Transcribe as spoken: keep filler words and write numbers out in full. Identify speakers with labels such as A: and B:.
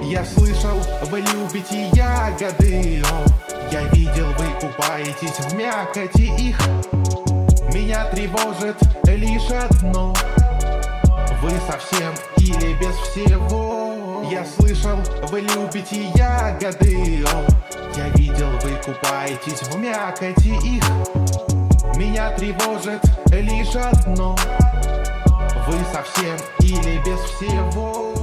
A: Я слышал, вы любите ягоды, о, я видел, вы купаетесь в мякоти их. Меня тревожит лишь одно: вы совсем или без всего? Я слышал, вы любите ягоды, о, я видел, вы купаетесь в мякоти их. Меня тревожит лишь одно: вы совсем или без всего?